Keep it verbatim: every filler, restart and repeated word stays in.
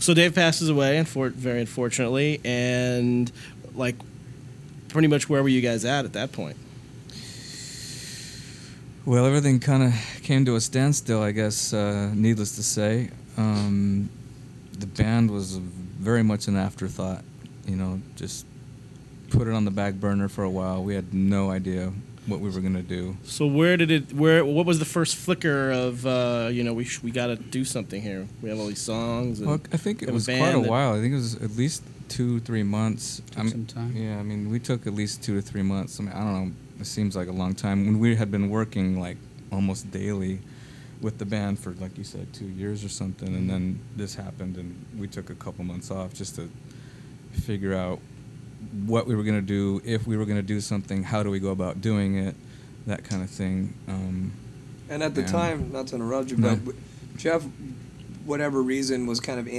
So Dave passes away, unfor- very unfortunately, and like, pretty much where were you guys at at that point? Well, everything kind of came to a standstill, I guess, uh, needless to say. Um, the band was very much an afterthought, you know, just put it on the back burner for a while. We had no idea what we were going to do. So where did it, where, what was the first flicker of, uh, you know, we sh- we got to do something here? We have all these songs. And well, I think it have a was band quite a that- while. I think it was at least two, three months. Took I mean, some time. Yeah, I mean, we took at least two to three months. I mean, I don't know. It seems like a long time. When we had been working, like, almost daily with the band for, like you said, two years or something, and then this happened, and we took a couple months off just to figure out what we were going to do, if we were going to do something, how do we go about doing it, that kind of thing. Um, And at the and- time, not to interrupt you, No. but Jeff, whatever reason, was kind of